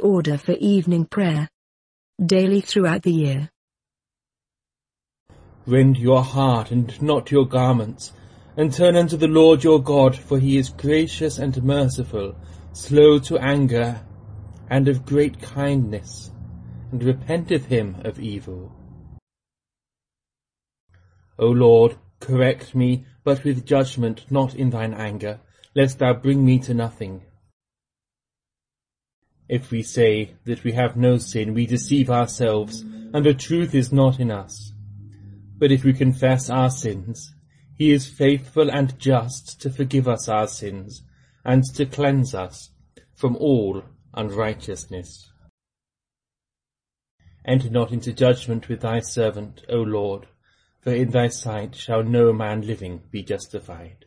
order for evening prayer. Daily throughout the year. Rend your heart and not your garments, and turn unto the Lord your God, for he is gracious and merciful, slow to anger, and of great kindness, and repenteth him of evil. O Lord, correct me, but with judgment, not in thine anger, lest thou bring me to nothing. If we say that we have no sin, we deceive ourselves, and the truth is not in us. But if we confess our sins, he is faithful and just to forgive us our sins, and to cleanse us from all unrighteousness. Enter not into judgment with thy servant, O Lord, for in thy sight shall no man living be justified.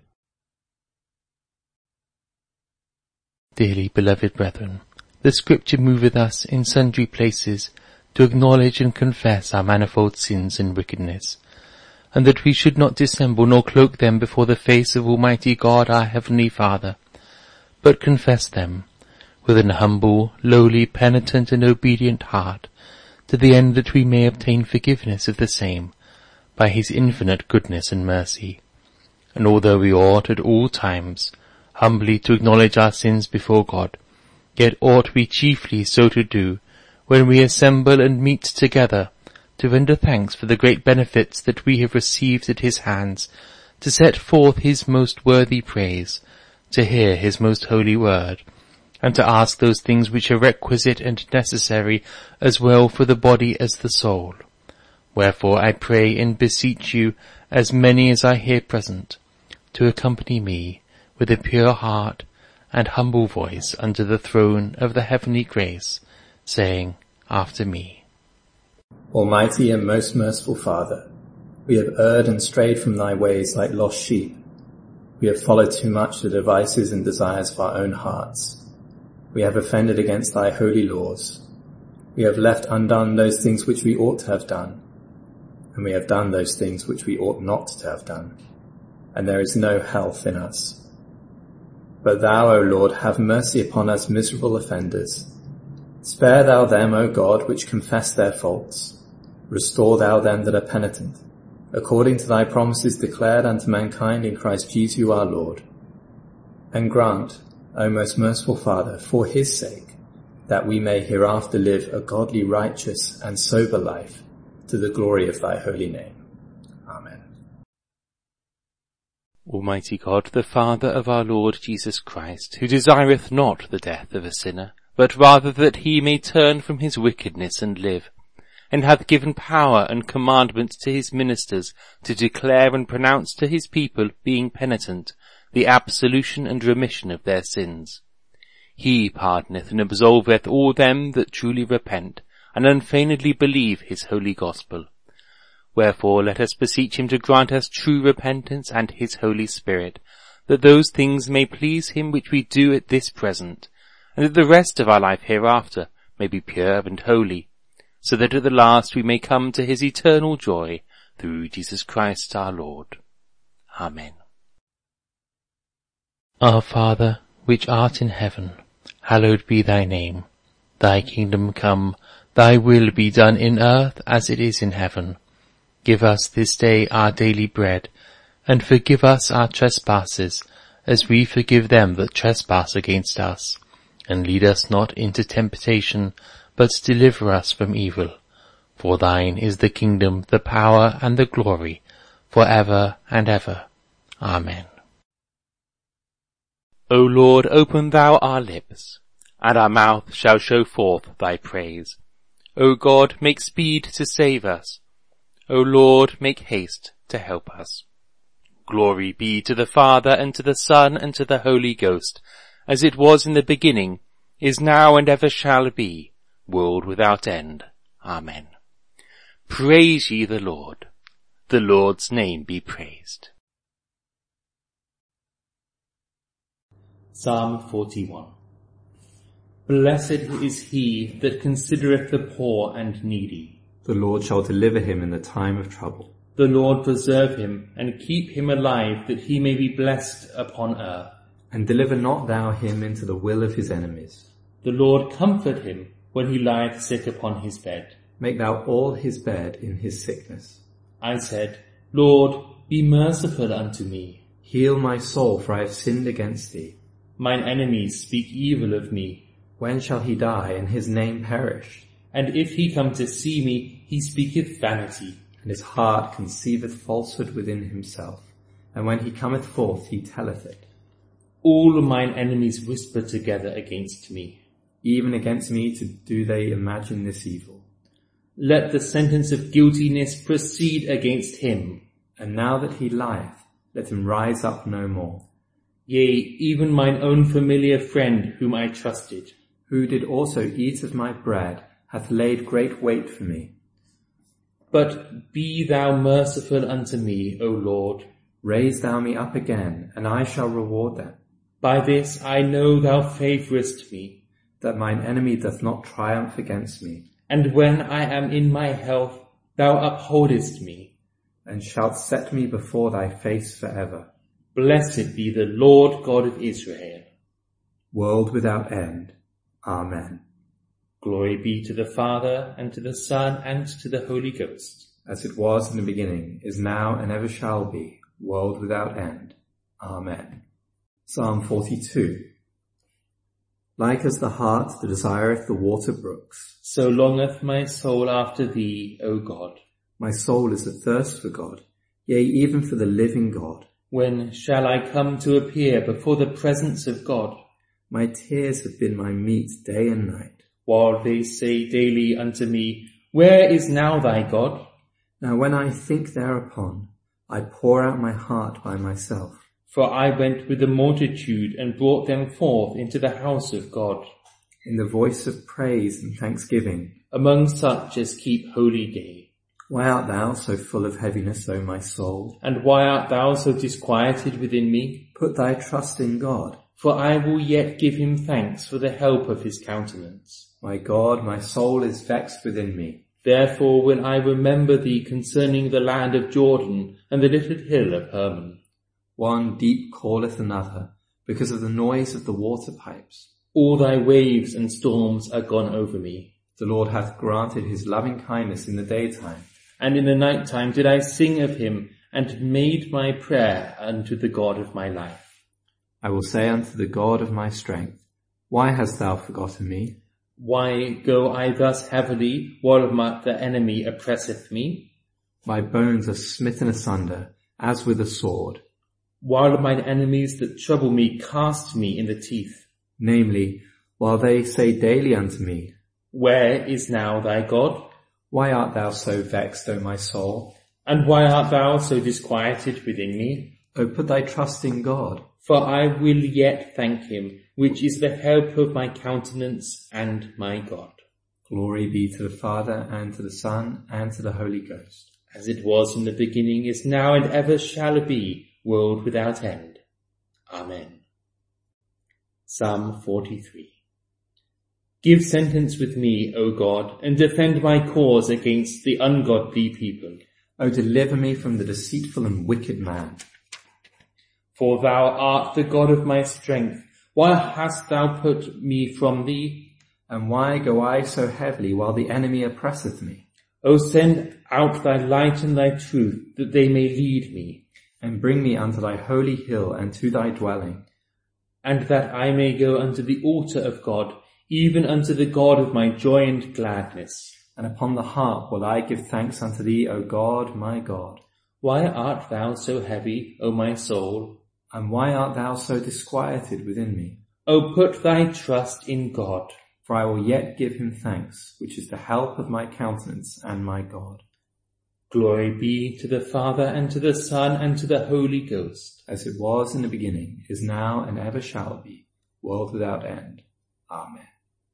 Dearly beloved brethren, the Scripture moveth us in sundry places to acknowledge and confess our manifold sins and wickedness, and that we should not dissemble nor cloak them before the face of Almighty God our Heavenly Father, but confess them with an humble, lowly, penitent and obedient heart, to the end that we may obtain forgiveness of the same by his infinite goodness and mercy. And although we ought at all times humbly to acknowledge our sins before God, yet ought we chiefly so to do when we assemble and meet together to render thanks for the great benefits that we have received at his hands, to set forth his most worthy praise, to hear his most holy word, and to ask those things which are requisite and necessary as well for the body as the soul. Wherefore I pray and beseech you, as many as are here present, to accompany me with a pure heart and humble voice unto the throne of the heavenly grace, saying after me, Almighty and most merciful Father, we have erred and strayed from thy ways like lost sheep. We have followed too much the devices and desires of our own hearts. We have offended against thy holy laws. We have left undone those things which we ought to have done, and we have done those things which we ought not to have done, and there is no health in us. But thou, O Lord, have mercy upon us miserable offenders. Spare thou them, O God, which confess their faults. Restore thou them that are penitent, according to thy promises declared unto mankind in Christ Jesus our Lord. And grant, O most merciful Father, for his sake, that we may hereafter live a godly, righteous, and sober life, to the glory of thy holy name. Amen. Almighty God, the Father of our Lord Jesus Christ, who desireth not the death of a sinner, but rather that he may turn from his wickedness and live, and hath given power and commandment to his ministers to declare and pronounce to his people, being penitent, the absolution and remission of their sins. He pardoneth and absolveth all them that truly repent, and unfeignedly believe his holy gospel. Wherefore let us beseech him to grant us true repentance and his Holy Spirit, that those things may please him which we do at this present, and that the rest of our life hereafter may be pure and holy, so that at the last we may come to his eternal joy, through Jesus Christ our Lord. Amen. Our Father, which art in heaven, hallowed be thy name. Thy kingdom come, thy will be done in earth as it is in heaven. Give us this day our daily bread, and forgive us our trespasses, as we forgive them that trespass against us. And lead us not into temptation, but deliver us from evil. For thine is the kingdom, the power, and the glory, for ever and ever. Amen. O Lord, open thou our lips, and our mouth shall show forth thy praise. O God, make speed to save us. O Lord, make haste to help us. Glory be to the Father, and to the Son, and to the Holy Ghost, as it was in the beginning, is now, and ever shall be, world without end. Amen. Praise ye the Lord. The Lord's name be praised. Psalm 41. Blessed is he that considereth the poor and needy. The Lord shall deliver him in the time of trouble. The Lord preserve him, and keep him alive, that he may be blessed upon earth. And deliver not thou him into the will of his enemies. The Lord comfort him when he lieth sick upon his bed. Make thou all his bed in his sickness. I said, Lord, be merciful unto me. Heal my soul, for I have sinned against thee. Mine enemies speak evil of me. When shall he die, and his name perish? And if he come to see me, he speaketh vanity. And his heart conceiveth falsehood within himself. And when he cometh forth, he telleth it. All mine enemies whisper together against me. Even against me do they imagine this evil. Let the sentence of guiltiness proceed against him. And now that he lieth, let him rise up no more. Yea, even mine own familiar friend whom I trusted, who did also eat of my bread, hath laid great weight for me. But be thou merciful unto me, O Lord. Raise thou me up again, and I shall reward them. By this I know thou favourest me, that mine enemy doth not triumph against me. And when I am in my health, thou upholdest me, and shalt set me before thy face for ever. Blessed be the Lord God of Israel. World without end. Amen. Glory be to the Father, and to the Son, and to the Holy Ghost. As it was in the beginning, is now, and ever shall be, world without end. Amen. Psalm 42. Like as the hart that desireth the water brooks, so longeth my soul after thee, O God. My soul is athirst for God, yea, even for the living God. When shall I come to appear before the presence of God? My tears have been my meat day and night. While they say daily unto me, where is now thy God? Now when I think thereupon, I pour out my heart by myself. For I went with the multitude and brought them forth into the house of God. In the voice of praise and thanksgiving. Among such as keep holy day. Why art thou so full of heaviness, O my soul? And why art thou so disquieted within me? Put thy trust in God. For I will yet give him thanks for the help of his countenance. My God, my soul is vexed within me. Therefore will I remember thee concerning the land of Jordan and the little hill of Hermon. One deep calleth another, because of the noise of the water pipes. All thy waves and storms are gone over me. The Lord hath granted his loving kindness in the daytime. And in the night time did I sing of him, and made my prayer unto the God of my life. I will say unto the God of my strength, why hast thou forgotten me? Why go I thus heavily, while the enemy oppresseth me? My bones are smitten asunder, as with a sword. While mine enemies that trouble me cast me in the teeth. Namely, while they say daily unto me, where is now thy God? Why art thou so vexed, O my soul? And why art thou so disquieted within me? O put thy trust in God. For I will yet thank him, which is the help of my countenance and my God. Glory be to the Father, and to the Son, and to the Holy Ghost. As it was in the beginning, is now, and ever shall be, world without end. Amen. Psalm 43. Give sentence with me, O God, and defend my cause against the ungodly people. O deliver me from the deceitful and wicked man. For thou art the God of my strength. Why hast thou put me from thee? And why go I so heavily while the enemy oppresseth me? O send out thy light and thy truth, that they may lead me. And bring me unto thy holy hill and to thy dwelling. And that I may go unto the altar of God, even unto the God of my joy and gladness. And upon the harp will I give thanks unto thee, O God, my God. Why art thou so heavy, O my soul? And why art thou so disquieted within me? O put thy trust in God. For I will yet give him thanks, which is the help of my countenance and my God. Glory be to the Father, and to the Son, and to the Holy Ghost. As it was in the beginning, is now, and ever shall be, world without end. Amen.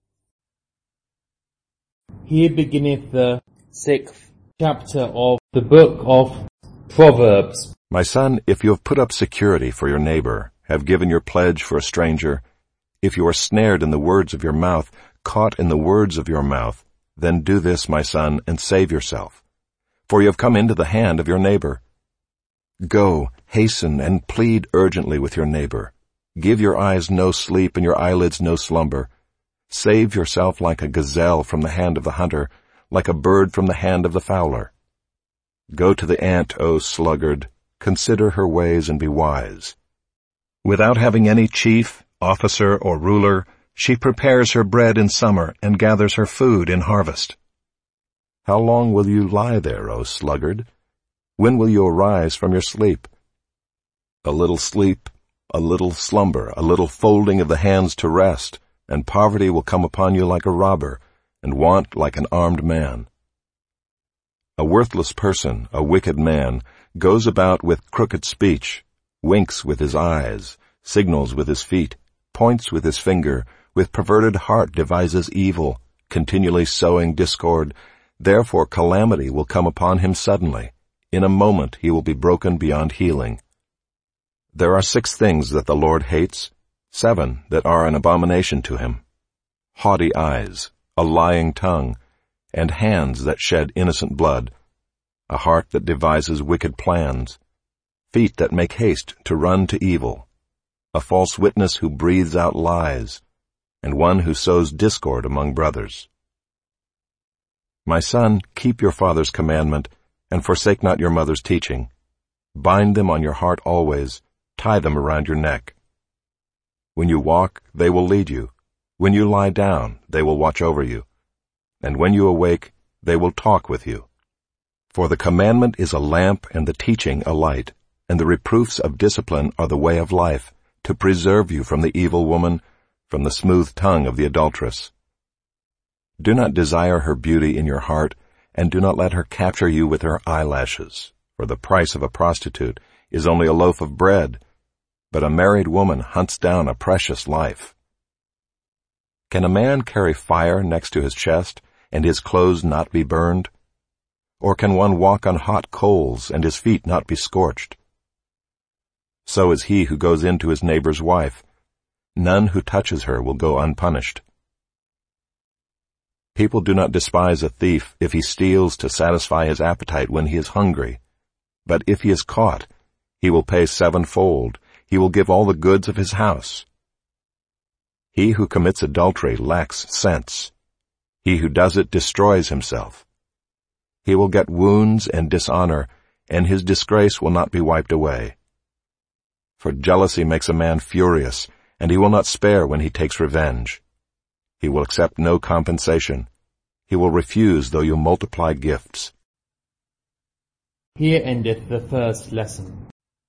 Here beginneth the 6th chapter of the book of Proverbs. My son, if you have put up security for your neighbor, have given your pledge for a stranger, if you are snared in the words of your mouth, caught in the words of your mouth, then do this, my son, and save yourself. For you have come into the hand of your neighbor. Go, hasten, and plead urgently with your neighbor. Give your eyes no sleep and your eyelids no slumber. Save yourself like a gazelle from the hand of the hunter, like a bird from the hand of the fowler. Go to the ant, O sluggard, consider her ways and be wise. Without having any chief, officer, or ruler, she prepares her bread in summer and gathers her food in harvest. How long will you lie there, O sluggard? When will you arise from your sleep? A little sleep, a little slumber, a little folding of the hands to rest, and poverty will come upon you like a robber, and want like an armed man. A worthless person, a wicked man, goes about with crooked speech, winks with his eyes, signals with his feet, points with his finger, with perverted heart devises evil, continually sowing discord. Therefore calamity will come upon him suddenly. In a moment he will be broken beyond healing. There are 6 things that the Lord hates, 7 that are an abomination to him: haughty eyes, a lying tongue, and hands that shed innocent blood, a heart that devises wicked plans, feet that make haste to run to evil, a false witness who breathes out lies, and one who sows discord among brothers. My son, keep your father's commandment, and forsake not your mother's teaching. Bind them on your heart always, tie them around your neck. When you walk, they will lead you. When you lie down, they will watch over you. And when you awake, they will talk with you. For the commandment is a lamp and the teaching a light, and the reproofs of discipline are the way of life, to preserve you from the evil woman, from the smooth tongue of the adulteress. Do not desire her beauty in your heart, and do not let her capture you with her eyelashes, for the price of a prostitute is only a loaf of bread, but a married woman hunts down a precious life. Can a man carry fire next to his chest, and his clothes not be burned? Or can one walk on hot coals, and his feet not be scorched? So is he who goes in to his neighbor's wife. None who touches her will go unpunished. People do not despise a thief if he steals to satisfy his appetite when he is hungry. But if he is caught, he will pay 7-fold. He will give all the goods of his house. He who commits adultery lacks sense. He who does it destroys himself. He will get wounds and dishonor, and his disgrace will not be wiped away. For jealousy makes a man furious, and he will not spare when he takes revenge. He will accept no compensation. He will refuse though you multiply gifts. Here endeth the first lesson.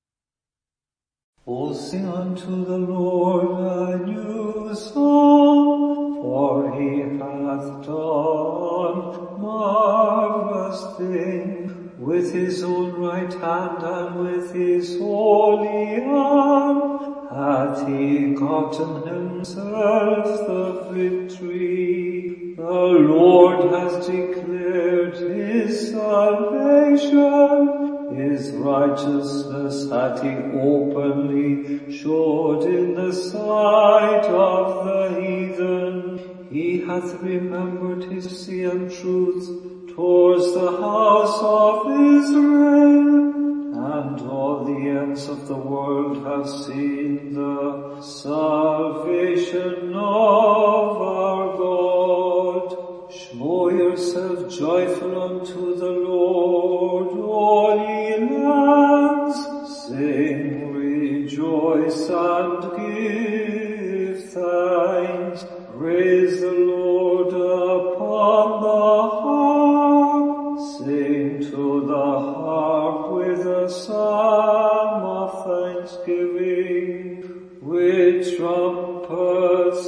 O sing unto the Lord a new song, for he hath done marvelous thing. With his own right hand and with his holy arm hath he gotten himself the victory. The Lord has declared his salvation. His righteousness hath he openly showed in the sight of the heathen. He hath remembered his mercy and truth towards the house of Israel. And all the ends of the world have seen the salvation of our God. Show yourself joyful unto the Lord, all ye lands. Sing, rejoice, and give thanks. Praise the Lord upon the harp. Sing to the harp with a psalm of thanksgiving, with trumpets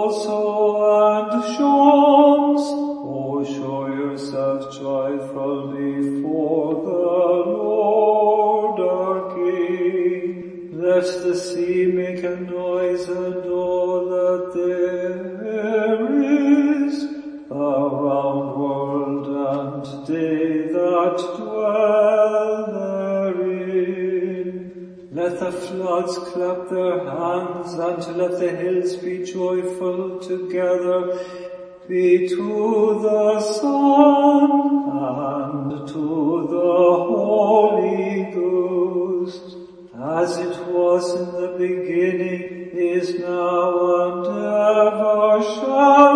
also and songs. O show yourself joyful before the Lord our King. Let the sea make a noise and all that there is, the round world and they that dwell therein. Let the floods clap their hands, and let the hills be joyful together. Be to the Son and to the Holy Ghost, as it was in the beginning, is now, and ever shall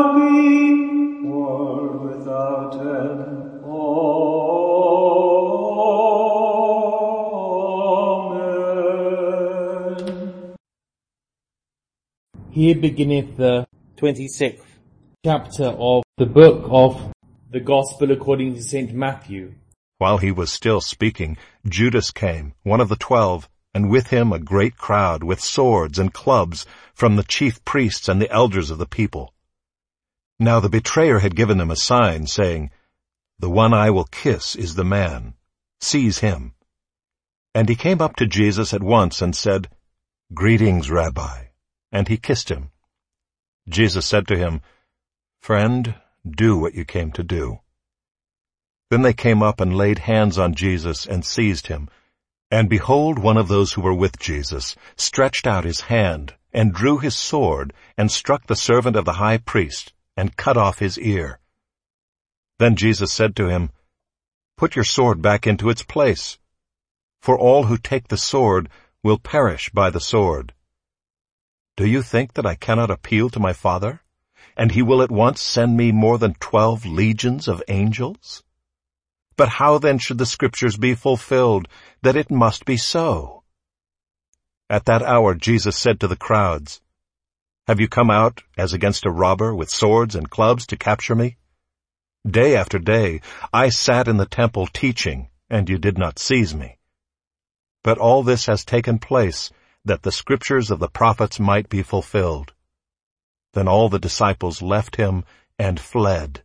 Here beginneth the 26th chapter of the book of the Gospel according to St. Matthew. While he was still speaking, Judas came, one of the 12, and with him a great crowd with swords and clubs from the chief priests and the elders of the people. Now the betrayer had given them a sign, saying, "The one I will kiss is the man. Seize him." And he came up to Jesus at once and said, "Greetings, Rabbi." And he kissed him. Jesus said to him, "Friend, do what you came to do." Then they came up and laid hands on Jesus and seized him. And behold, one of those who were with Jesus stretched out his hand and drew his sword and struck the servant of the high priest and cut off his ear. Then Jesus said to him, "Put your sword back into its place, for all who take the sword will perish by the sword. Do you think that I cannot appeal to my Father, and he will at once send me more than 12 legions of angels? But how then should the Scriptures be fulfilled, that it must be so?" At that hour Jesus said to the crowds, "Have you come out as against a robber with swords and clubs to capture me? Day after day I sat in the temple teaching, and you did not seize me. But all this has taken place, that the Scriptures of the prophets might be fulfilled." Then all the disciples left him and fled.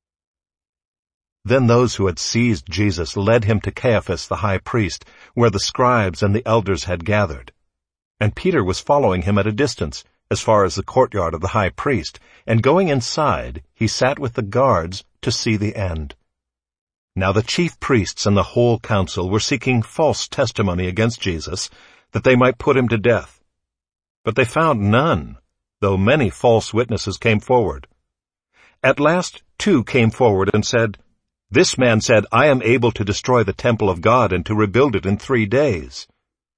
Then those who had seized Jesus led him to Caiaphas the high priest, where the scribes and the elders had gathered. And Peter was following him at a distance, as far as the courtyard of the high priest, and going inside, he sat with the guards to see the end. Now the chief priests and the whole council were seeking false testimony against Jesus, that they might put him to death. But they found none, though many false witnesses came forward. At last 2 came forward and said, "This man said, I am able to destroy the temple of God and to rebuild it in 3 days.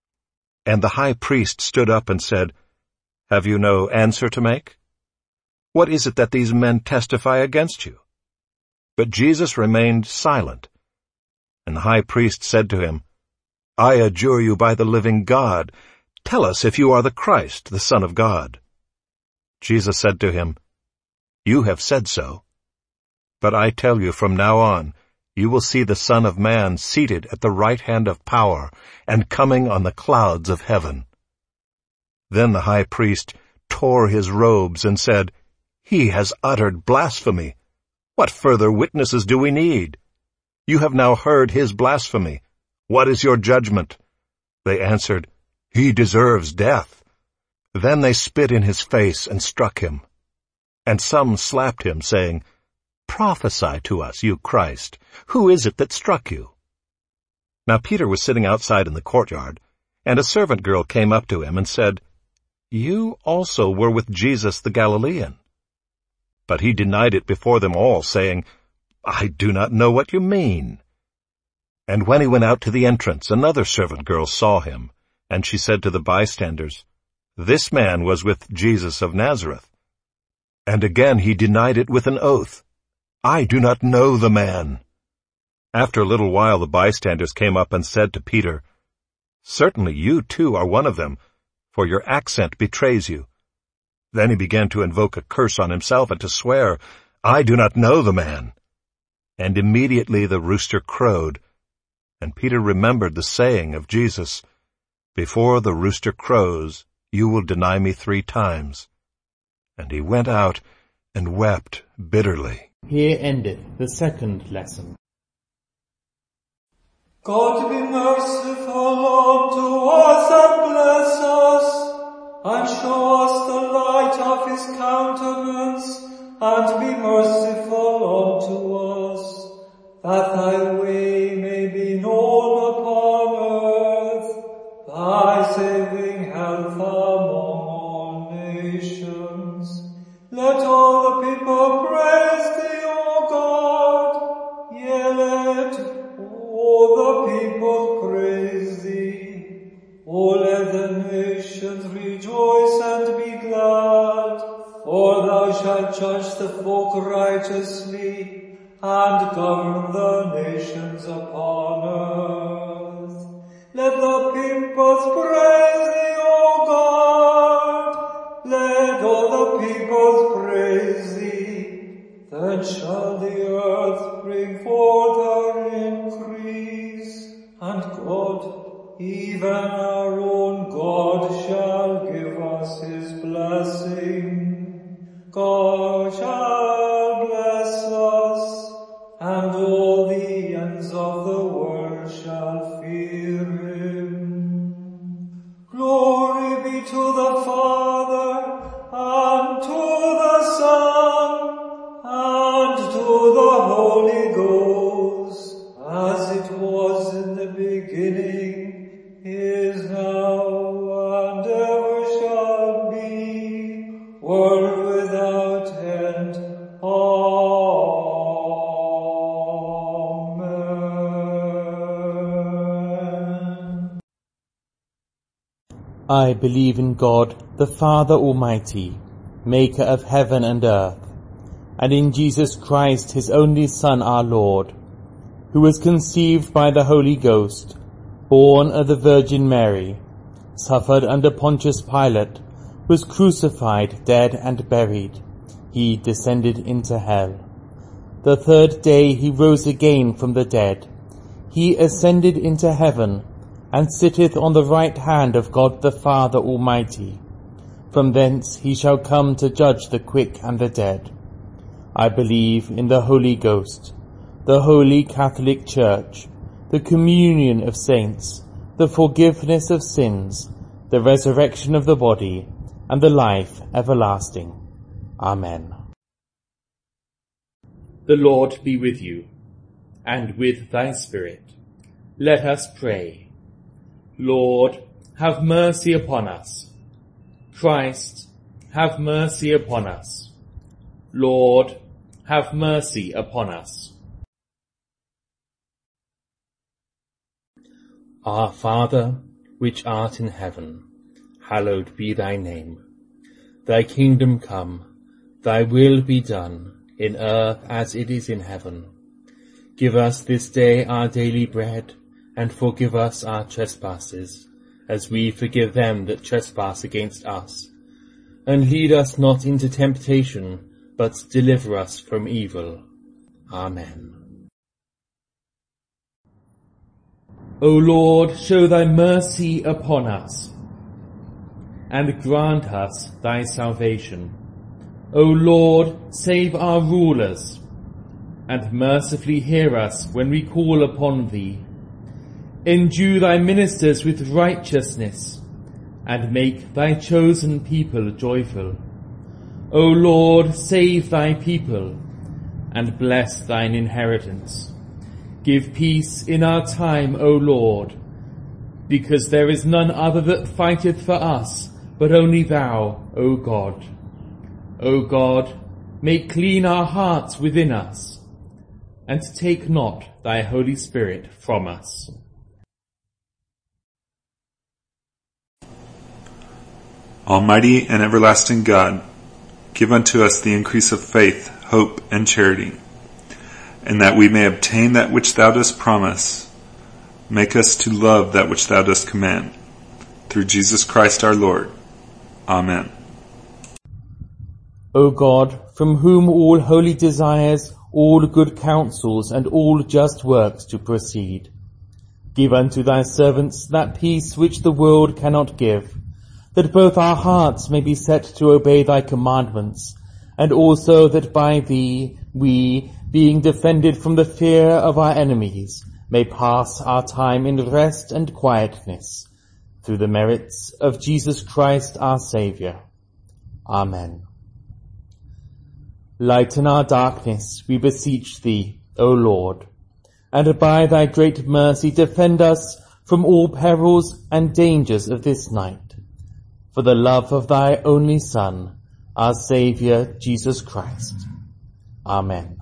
And the high priest stood up and said, "Have you no answer to make? What is it that these men testify against you?" But Jesus remained silent. And the high priest said to him, "I adjure you by the living God, tell us if you are the Christ, the Son of God." Jesus said to him, "You have said so. But I tell you, from now on, you will see the Son of Man seated at the right hand of power and coming on the clouds of heaven." Then the high priest tore his robes and said, "He has uttered blasphemy. What further witnesses do we need? You have now heard his blasphemy. What is your judgment?" They answered, "He deserves death." Then they spit in his face and struck him. And some slapped him, saying, "Prophesy to us, you Christ. Who is it that struck you?" Now Peter was sitting outside in the courtyard, and a servant girl came up to him and said, "You also were with Jesus the Galilean." But he denied it before them all, saying, "I do not know what you mean." And when he went out to the entrance, another servant girl saw him, and she said to the bystanders, "This man was with Jesus of Nazareth." And again he denied it with an oath, "I do not know the man." After a little while the bystanders came up and said to Peter, "Certainly you too are one of them, for your accent betrays you." Then he began to invoke a curse on himself and to swear, "I do not know the man." And immediately the rooster crowed. And Peter remembered the saying of Jesus, "Before the rooster crows, you will deny me 3 times." And he went out and wept bitterly. Here endeth the second lesson. God be merciful unto us and bless us, and show us the light of his countenance, and be merciful unto us, that thy way may be known upon earth, thy saving health among all nations. Let all the people praise thee, O God. Yea, let all the people praise thee. O let the nations rejoice and be glad. For thou shalt judge the folk righteously, and govern the nations upon earth. Let the peoples praise thee, O God. Let peace, and God, even our own God, shall give us his blessing. God shall bless us, and all the ends of the world shall fear him. Glory be to the Father, and to the Son, and to the Holy Ghost, as it was in the beginning, is now, and ever shall be, world without end. Amen. I believe in God, the Father Almighty, maker of heaven and earth, and in Jesus Christ, his only Son, our Lord, who was conceived by the Holy Ghost, born of the Virgin Mary, suffered under Pontius Pilate, was crucified, dead, and buried. He descended into hell. The third day he rose again from the dead. He ascended into heaven, and sitteth on the right hand of God the Father Almighty. From thence he shall come to judge the quick and the dead. I believe in the Holy Ghost, the Holy Catholic Church, the communion of saints, the forgiveness of sins, the resurrection of the body, and the life everlasting. Amen. The Lord be with you, and with thy spirit. Let us pray. Lord, have mercy upon us. Christ, have mercy upon us. Lord, have mercy upon us. Our Father, which art in heaven, hallowed be thy name. Thy kingdom come, thy will be done, in earth as it is in heaven. Give us this day our daily bread, and forgive us our trespasses, as we forgive them that trespass against us. And lead us not into temptation, but deliver us from evil. Amen. O Lord, show thy mercy upon us, and grant us thy salvation. O Lord, save our rulers, and mercifully hear us when we call upon thee. Endue thy ministers with righteousness, and make thy chosen people joyful. O Lord, save thy people, and bless thine inheritance. Give peace in our time, O Lord, because there is none other that fighteth for us, but only thou, O God. O God, make clean our hearts within us, and take not thy Holy Spirit from us. Almighty and everlasting God, give unto us the increase of faith, hope, and charity, and that we may obtain that which thou dost promise. Make us to love that which thou dost command. Through Jesus Christ our Lord. Amen. O God, from whom all holy desires, all good counsels, and all just works do proceed, give unto thy servants that peace which the world cannot give, that both our hearts may be set to obey thy commandments, and also that by thee we, being defended from the fear of our enemies, may pass our time in rest and quietness, through the merits of Jesus Christ our Saviour. Amen. Lighten our darkness, we beseech thee, O Lord, and by thy great mercy defend us from all perils and dangers of this night, for the love of thy only Son, our Saviour, Jesus Christ. Amen.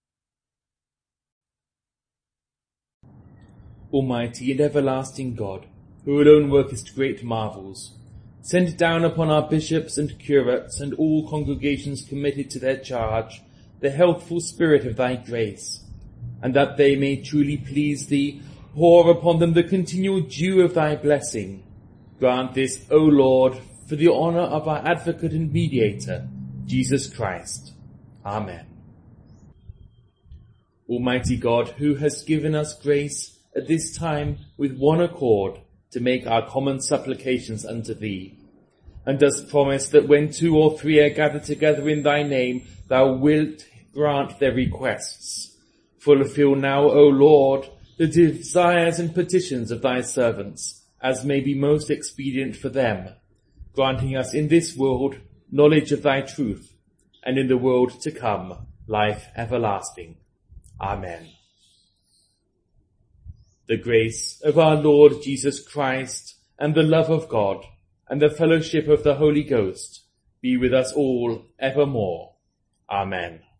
Almighty and everlasting God, who alone workest great marvels, send down upon our bishops and curates and all congregations committed to their charge the healthful spirit of thy grace, and that they may truly please thee, pour upon them the continual dew of thy blessing. Grant this, O Lord, for the honour of our advocate and mediator, Jesus Christ. Amen. Almighty God, who hast given us grace at this time with one accord to make our common supplications unto thee. And dost promise that when 2 or 3 are gathered together in thy name, thou wilt grant their requests. Fulfill now, O Lord, the desires and petitions of thy servants, as may be most expedient for them, granting us in this world knowledge of thy truth, and in the world to come life everlasting. Amen. The grace of our Lord Jesus Christ, and the love of God, and the fellowship of the Holy Ghost be with us all evermore. Amen.